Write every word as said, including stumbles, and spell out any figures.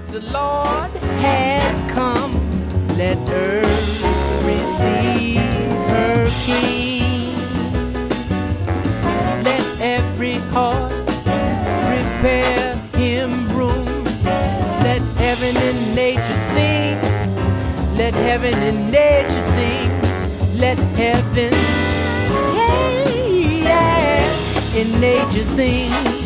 The Lord has come, let earth receive her King. Let every heart prepare him room. Let heaven and nature sing. Let heaven and nature sing. Let heaven, hey, yeah, and nature sing.